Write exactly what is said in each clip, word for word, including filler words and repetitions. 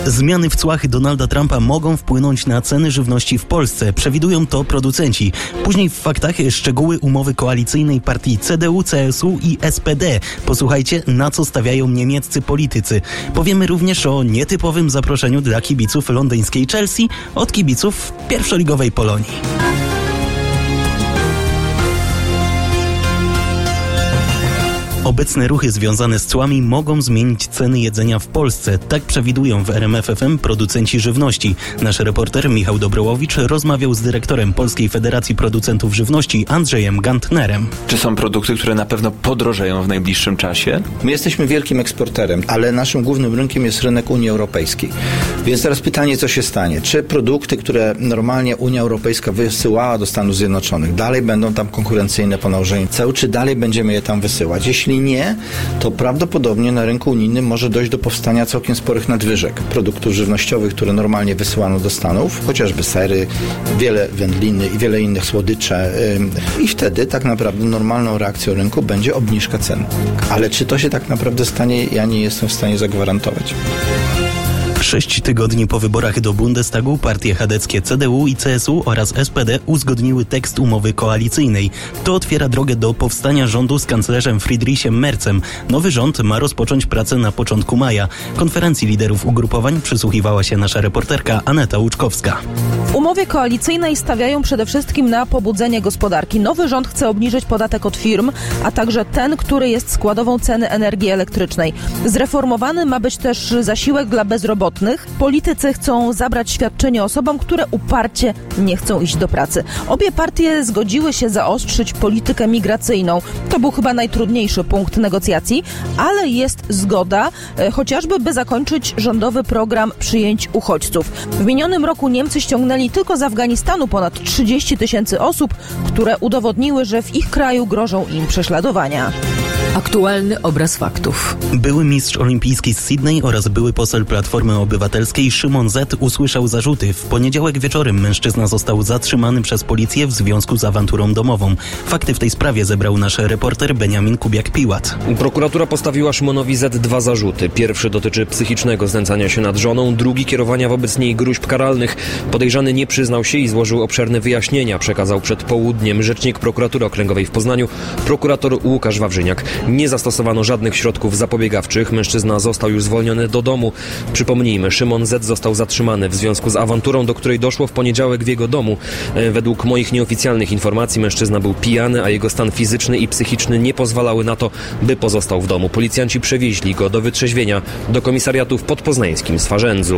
Zmiany w cłach Donalda Trumpa mogą wpłynąć na ceny żywności w Polsce. Przewidują to producenci. Później w faktach szczegóły umowy koalicyjnej partii C D U, C S U i S P D. Posłuchajcie, na co stawiają niemieccy politycy. Powiemy również o nietypowym zaproszeniu dla kibiców londyńskiej Chelsea od kibiców pierwszoligowej Polonii. Obecne ruchy związane z cłami mogą zmienić ceny jedzenia w Polsce. Tak przewidują w R M F F M producenci żywności. Nasz reporter Michał Dobrołowicz rozmawiał z dyrektorem Polskiej Federacji Producentów Żywności Andrzejem Gantnerem. Czy są produkty, które na pewno podrożeją w najbliższym czasie? My jesteśmy wielkim eksporterem, ale naszym głównym rynkiem jest rynek Unii Europejskiej. Więc teraz pytanie, co się stanie? Czy produkty, które normalnie Unia Europejska wysyłała do Stanów Zjednoczonych, dalej będą tam konkurencyjne po nałożeniu ceł, czy dalej będziemy je tam wysyłać? Jeśli nie, to prawdopodobnie na rynku unijnym może dojść do powstania całkiem sporych nadwyżek produktów żywnościowych, które normalnie wysyłano do Stanów, chociażby sery, wiele wędliny i wiele innych słodycze. I wtedy tak naprawdę normalną reakcją rynku będzie obniżka cen. Ale czy to się tak naprawdę stanie, ja nie jestem w stanie zagwarantować. Sześć tygodni po wyborach do Bundestagu partie chadeckie C D U i C S U oraz S P D uzgodniły tekst umowy koalicyjnej. To otwiera drogę do powstania rządu z kanclerzem Friedrichem Merzem. Nowy rząd ma rozpocząć pracę na początku maja. Konferencji liderów ugrupowań przysłuchiwała się nasza reporterka Aneta Łuczkowska. W umowie koalicyjnej stawiają przede wszystkim na pobudzenie gospodarki. Nowy rząd chce obniżyć podatek od firm, a także ten, który jest składową ceny energii elektrycznej. Zreformowany ma być też zasiłek dla bezrobotnych. Politycy chcą zabrać świadczenie osobom, które uparcie nie chcą iść do pracy. Obie partie zgodziły się zaostrzyć politykę migracyjną. To był chyba najtrudniejszy punkt negocjacji, ale jest zgoda, e, chociażby by zakończyć rządowy program przyjęć uchodźców. W minionym roku Niemcy ściągnęli tylko z Afganistanu ponad trzydzieści tysięcy osób, które udowodniły, że w ich kraju grożą im prześladowania. Aktualny obraz faktów. Były mistrz olimpijski z Sydney oraz były poseł Platformy Obywatelskiej Szymon Z. usłyszał zarzuty. W poniedziałek wieczorem mężczyzna został zatrzymany przez policję w związku z awanturą domową. Fakty w tej sprawie zebrał nasz reporter Beniamin Kubiak-Piłat. Prokuratura postawiła Szymonowi Z. dwa zarzuty. Pierwszy dotyczy psychicznego znęcania się nad żoną, drugi kierowania wobec niej gróźb karalnych. Podejrzany nie przyznał się i złożył obszerne wyjaśnienia. Przekazał przed południem rzecznik prokuratury okręgowej w Poznaniu, prokurator Łukasz Wawrzyniak. Nie zastosowano żadnych środków zapobiegawczych. Mężczyzna został już zwolniony do domu. Przypomnijmy, Szymon Z. został zatrzymany w związku z awanturą, do której doszło w poniedziałek w jego domu. Według moich nieoficjalnych informacji mężczyzna był pijany, a jego stan fizyczny i psychiczny nie pozwalały na to, by pozostał w domu. Policjanci przewieźli go do wytrzeźwienia do komisariatu w podpoznańskim Swarzędzu.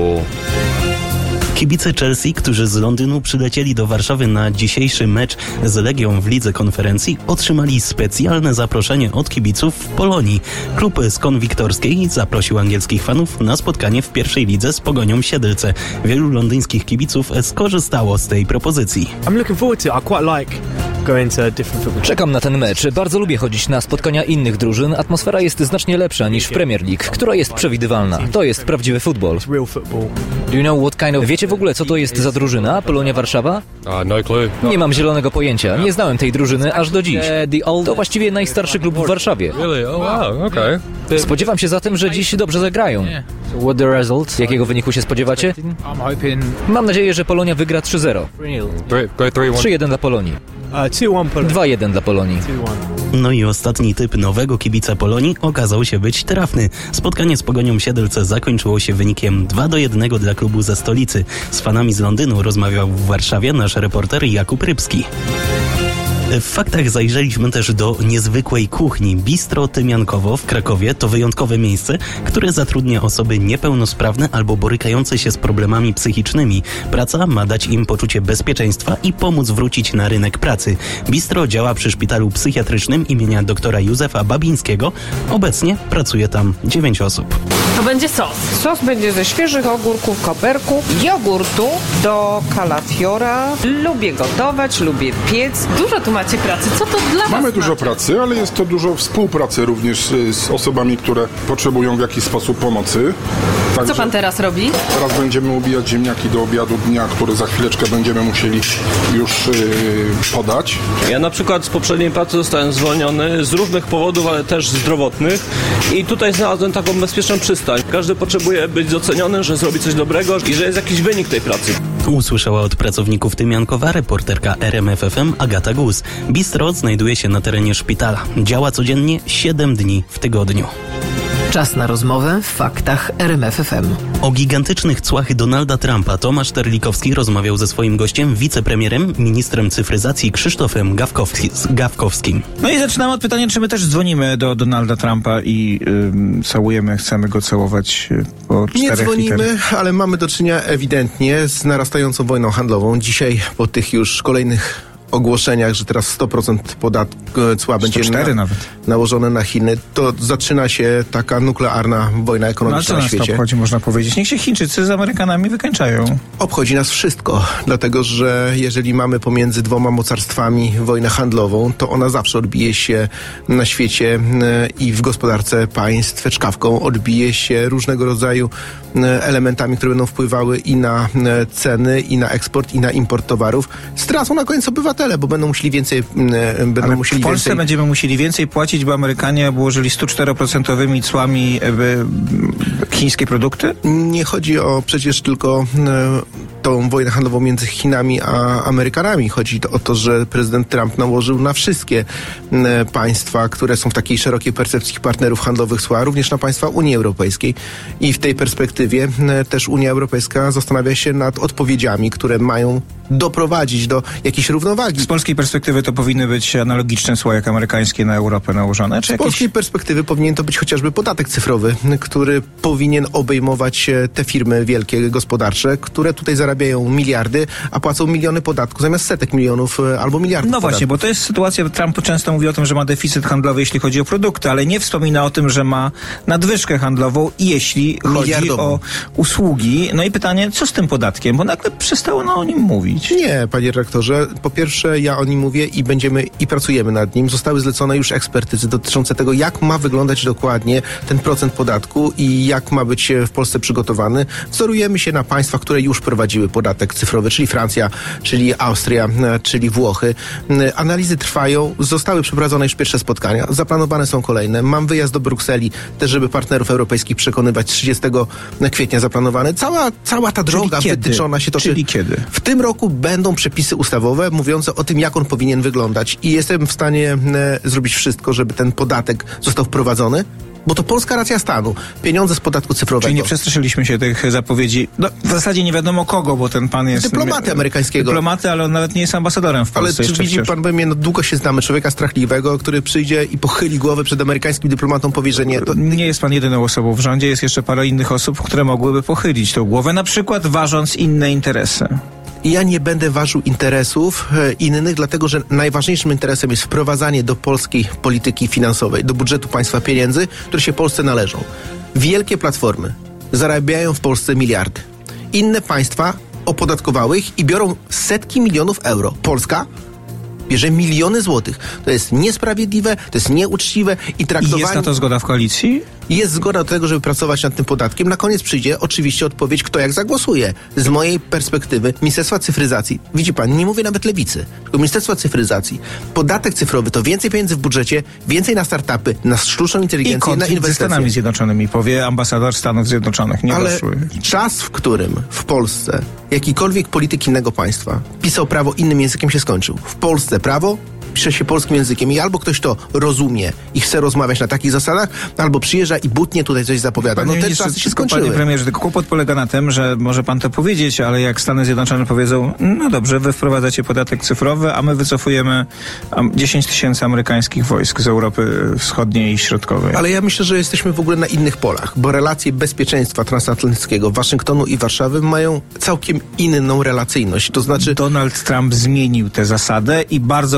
Kibice Chelsea, którzy z Londynu przylecieli do Warszawy na dzisiejszy mecz z Legią w Lidze Konferencji, otrzymali specjalne zaproszenie od kibiców w Polonii. Klub z Konwiktorskiej zaprosił angielskich fanów na spotkanie w pierwszej lidze z Pogonią Siedlce. Wielu londyńskich kibiców skorzystało z tej propozycji. I'm looking forward to it. I quite like going to different football. Czekam na ten mecz. Bardzo lubię chodzić na spotkania innych drużyn. Atmosfera jest znacznie lepsza niż w Premier League, która jest przewidywalna. To jest prawdziwy futbol. Do you know what kind of... Wiecie w ogóle, co to jest za drużyna? Polonia Warszawa? Nie mam zielonego pojęcia. Nie znałem tej drużyny aż do dziś. To właściwie najstarszy klub w Warszawie. Spodziewam się zatem, że dziś dobrze zagrają. Jakiego wyniku się spodziewacie? Mam nadzieję, że Polonia wygra trzy zero. trzy jeden dla Polonii. dwa jeden dla Polonii. No i ostatni typ nowego kibica Polonii okazał się być trafny. Spotkanie z Pogonią Siedlce zakończyło się wynikiem dwa do jednego dla klubu ze stolicy. Z fanami z Londynu rozmawiał w Warszawie nasz reporter Jakub Rybski. W faktach zajrzeliśmy też do niezwykłej kuchni. Bistro Tymiankowo w Krakowie to wyjątkowe miejsce, które zatrudnia osoby niepełnosprawne albo borykające się z problemami psychicznymi. Praca ma dać im poczucie bezpieczeństwa i pomóc wrócić na rynek pracy. Bistro działa przy szpitalu psychiatrycznym imienia doktora Józefa Babińskiego. Obecnie pracuje tam dziewięć osób. To będzie sos. Sos będzie ze świeżych ogórków, koperków, jogurtu do kalafiora. Lubię gotować, lubię piec. Dużo tu macie pracy? Co to dla was Mamy znaczy? dużo pracy, ale jest to dużo współpracy również z, z osobami, które potrzebują w jakiś sposób pomocy. Także Co pan teraz robi? teraz będziemy ubijać ziemniaki do obiadu dnia, który za chwileczkę będziemy musieli już yy, podać. Ja na przykład z poprzedniej pracy zostałem zwolniony z różnych powodów, ale też zdrowotnych i tutaj znalazłem taką bezpieczną przystań. Każdy potrzebuje być doceniony, że zrobi coś dobrego i że jest jakiś wynik tej pracy. Usłyszała od pracowników Tymiankowa reporterka R M F F M Agata Gus. Bistro znajduje się na terenie szpitala. Działa codziennie siedem dni w tygodniu. Czas na rozmowę w faktach R M F F M. O gigantycznych cłach Donalda Trumpa Tomasz Terlikowski rozmawiał ze swoim gościem, wicepremierem, ministrem cyfryzacji Krzysztofem Gawkowski, Gawkowskim. No i zaczynamy od pytania, czy my też dzwonimy do Donalda Trumpa i ym, całujemy, chcemy go całować po czterech Nie dzwonimy, literach. ale mamy do czynienia ewidentnie z narastającą wojną handlową. Dzisiaj po tych już kolejnych ogłoszeniach, że teraz sto procent podatku cła będzie sto cztery na, nawet. nałożone na Chiny, to zaczyna się taka nuklearna wojna No a ekonomiczna co na nas to świecie. obchodzi, można powiedzieć? Niech się Chińczycy z Amerykanami wykańczają. Obchodzi nas wszystko, dlatego że jeżeli mamy pomiędzy dwoma mocarstwami wojnę handlową, to ona zawsze odbije się na świecie e, i w gospodarce państw czkawką, odbije się różnego rodzaju e, elementami, które będą wpływały i na e, ceny, i na eksport, i na import towarów. Stracą na koniec obywatele, bo będą musieli więcej e, będą Ale musieli w Polsce więcej... będziemy musieli więcej płacić, bo Amerykanie obłożyli sto cztery procent cłami e, e, chińskie produkty? Nie chodzi o przecież tylko e, tą wojnę handlową między Chinami a Amerykanami. Chodzi to o to, że prezydent Trump nałożył na wszystkie e, państwa, które są w takiej szerokiej percepcji partnerów handlowych cła, również na państwa Unii Europejskiej. I w tej perspektywie e, też Unia Europejska zastanawia się nad odpowiedziami, które mają doprowadzić do jakiejś równowagi. Z polskiej perspektywy to powinny być analogiczne cła jak amerykańskie na Europę nałożone? Czy Z jakieś... polskiej perspektywy powinien to być chociażby podatek cyfrowy, który powinien obejmować te firmy wielkie, gospodarcze, które tutaj zarabiają miliardy, a płacą miliony podatku zamiast setek milionów albo miliardów No właśnie, podatków. bo to jest sytuacja, Trump często mówi o tym, że ma deficyt handlowy, jeśli chodzi o produkty, ale nie wspomina o tym, że ma nadwyżkę handlową, jeśli chodzi o usługi. No i pytanie, co z tym podatkiem? Bo nagle przestało o nim mówić. Nie, panie redaktorze. Po pierwsze, ja o nim mówię i będziemy i pracujemy nad nim. Zostały zlecone już ekspertyzy dotyczące tego, jak ma wyglądać dokładnie ten procent podatku i jak ma być w Polsce przygotowany. Wzorujemy się na państwach, które już prowadziły podatek cyfrowy, czyli Francja, czyli Austria, czyli Włochy. Analizy trwają, zostały przeprowadzone już pierwsze spotkania, zaplanowane są kolejne. Mam wyjazd do Brukseli, też żeby partnerów europejskich przekonywać, trzydziestego kwietnia zaplanowany. Cała, cała ta droga kiedy? wytyczona się toczy. Czyli kiedy? W tym roku będą przepisy ustawowe mówiące o tym, jak on powinien wyglądać i jestem w stanie e, zrobić wszystko, żeby ten podatek został wprowadzony, bo to polska racja stanu. Pieniądze z podatku cyfrowego. Czyli nie przestraszyliśmy się tych zapowiedzi. No, w zasadzie nie wiadomo kogo, bo ten pan jest... Dyplomaty amerykańskiego. Dyplomaty, ale on nawet nie jest ambasadorem w Polsce. Ale czy widzi pan we mnie, no długo się znamy, człowieka strachliwego, który przyjdzie i pochyli głowę przed amerykańskim dyplomatą, powie, że nie. To... Nie jest pan jedyną osobą w rządzie, jest jeszcze parę innych osób, które mogłyby pochylić tą głowę, na przykład ważąc inne interesy. Ja nie będę ważył interesów e, innych, dlatego że najważniejszym interesem jest wprowadzanie do polskiej polityki finansowej, do budżetu państwa pieniędzy, które się Polsce należą. Wielkie platformy zarabiają w Polsce miliardy. Inne państwa opodatkowały ich i biorą setki milionów euro. Polska bierze miliony złotych. To jest niesprawiedliwe, to jest nieuczciwe i traktowanie... I jest na to zgoda w koalicji? Jest zgoda do tego, żeby pracować nad tym podatkiem. Na koniec przyjdzie oczywiście odpowiedź, kto jak zagłosuje. Z mojej perspektywy Ministerstwa Cyfryzacji, widzi pan, nie mówię nawet lewicy, tylko Ministerstwa Cyfryzacji. Podatek cyfrowy to więcej pieniędzy w budżecie, więcej na startupy, na sztuczną inteligencję, I konflikt na inwestycje. ze Stanami Zjednoczonymi, powie ambasador Stanów Zjednoczonych. Nie Ale doszły. czas, w którym w Polsce jakikolwiek polityk innego państwa pisał prawo innym językiem, się skończył. W Polsce prawo pisze się polskim językiem i albo ktoś to rozumie i chce rozmawiać na takich zasadach, albo przyjeżdża i butnie tutaj coś zapowiada. Panie no te ministrze, czasy się skończyły. Panie premierze, tylko kłopot polega na tym, że może pan to powiedzieć, ale jak Stany Zjednoczone powiedzą, no dobrze, wy wprowadzacie podatek cyfrowy, a my wycofujemy dziesięć tysięcy amerykańskich wojsk z Europy Wschodniej i Środkowej. Ale ja myślę, że jesteśmy w ogóle na innych polach, bo relacje bezpieczeństwa transatlantyckiego Waszyngtonu i Warszawy mają całkiem inną relacyjność. To znaczy... Donald Trump zmienił tę zasadę i bardzo twardo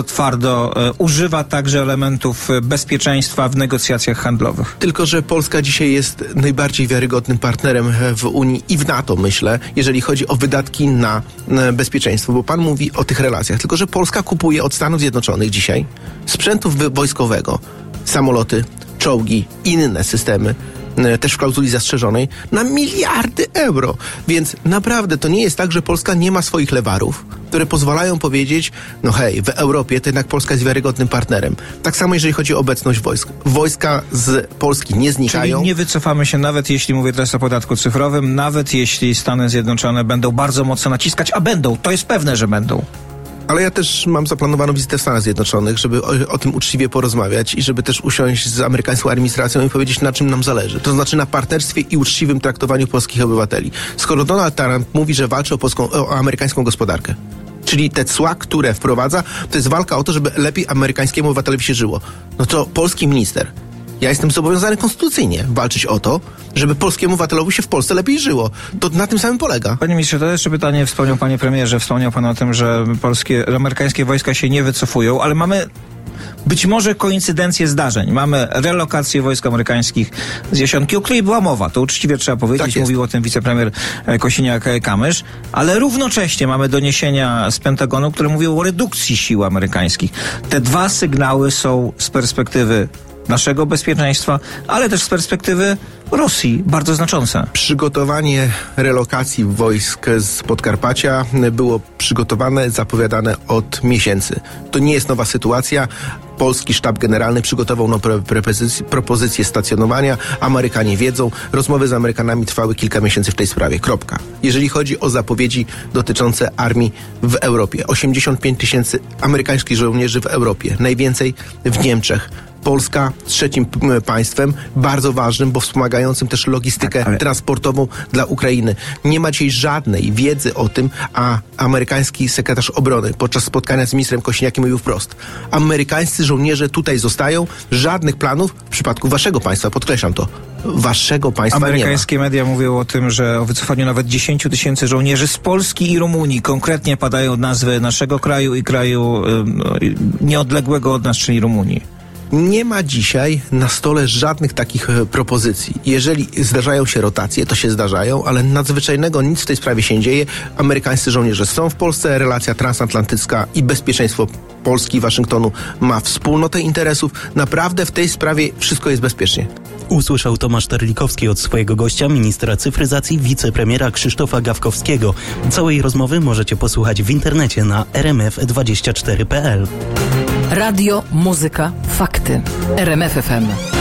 bardzo e, używa także elementów bezpieczeństwa w negocjacjach handlowych. Tylko że Polska dzisiaj jest najbardziej wiarygodnym partnerem w Unii i w NATO, myślę, jeżeli chodzi o wydatki na bezpieczeństwo, bo pan mówi o tych relacjach. Tylko że Polska kupuje od Stanów Zjednoczonych dzisiaj sprzętu wojskowego, samoloty, czołgi, inne systemy, też w klauzuli zastrzeżonej, na miliardy euro. Więc naprawdę to nie jest tak, że Polska nie ma swoich lewarów, które pozwalają powiedzieć, no hej, w Europie to jednak Polska jest wiarygodnym partnerem. Tak samo jeżeli chodzi o obecność wojsk. Wojska z Polski nie znikają. Czyli nie wycofamy się, nawet jeśli mówię teraz o podatku cyfrowym, nawet jeśli Stany Zjednoczone będą bardzo mocno naciskać, a będą, to jest pewne, że będą. Ale ja też mam zaplanowaną wizytę w Stanach Zjednoczonych, żeby o, o tym uczciwie porozmawiać i żeby też usiąść z amerykańską administracją i powiedzieć, na czym nam zależy. To znaczy na partnerstwie i uczciwym traktowaniu polskich obywateli. Skoro Donald Trump mówi, że walczy o, polską, o amerykańską gospodarkę, czyli te cła, które wprowadza, to jest walka o to, żeby lepiej amerykańskiemu obywatelowi się żyło. No to polski minister, ja jestem zobowiązany konstytucyjnie walczyć o to, żeby polskiemu obywatelowi się w Polsce lepiej żyło. To na tym samym polega. Panie ministrze, to jeszcze pytanie, wspomniał panie premierze, wspomniał pan o tym, że polskie, amerykańskie wojska się nie wycofują, ale mamy być może koincydencję zdarzeń. Mamy relokację wojsk amerykańskich z Jasionki, o której była mowa. To uczciwie trzeba powiedzieć. Tak mówił o tym wicepremier Kosiniak-Kamysz. Ale równocześnie mamy doniesienia z Pentagonu, które mówią o redukcji sił amerykańskich. Te dwa sygnały są z perspektywy naszego bezpieczeństwa, ale też z perspektywy Rosji bardzo znaczące. Przygotowanie relokacji wojsk z Podkarpacia było przygotowane, zapowiadane od miesięcy. To nie jest nowa sytuacja. Polski Sztab Generalny przygotował nową propozycję stacjonowania. Amerykanie wiedzą. Rozmowy z Amerykanami trwały kilka miesięcy w tej sprawie. Kropka. Jeżeli chodzi o zapowiedzi dotyczące armii w Europie. osiemdziesiąt pięć tysięcy amerykańskich żołnierzy w Europie. Najwięcej w Niemczech. Polska trzecim państwem, bardzo ważnym, bo wspomagającym też logistykę tak, ale... transportową dla Ukrainy. Nie ma dzisiaj żadnej wiedzy o tym, a amerykański sekretarz obrony podczas spotkania z ministrem Kosiniakiem mówił wprost. Amerykańscy żołnierze tutaj zostają, żadnych planów w przypadku waszego państwa, podkreślam to, waszego państwa nie ma. Amerykańskie media mówią o tym, że o wycofaniu nawet dziesięć tysięcy żołnierzy z Polski i Rumunii. Konkretnie padają nazwy naszego kraju i kraju yy, nieodległego od nas, czyli Rumunii. Nie ma dzisiaj na stole żadnych takich e, propozycji. Jeżeli zdarzają się rotacje, to się zdarzają, ale nadzwyczajnego nic w tej sprawie się nie dzieje. Amerykańscy żołnierze są w Polsce, relacja transatlantycka i bezpieczeństwo Polski i Waszyngtonu ma wspólnotę interesów. Naprawdę w tej sprawie wszystko jest bezpiecznie. Usłyszał Tomasz Terlikowski od swojego gościa, ministra cyfryzacji, wicepremiera Krzysztofa Gawkowskiego. Całej rozmowy możecie posłuchać w internecie na r m f dwadzieścia cztery kropka p l. Radio, muzyka, fakty. R M F F M.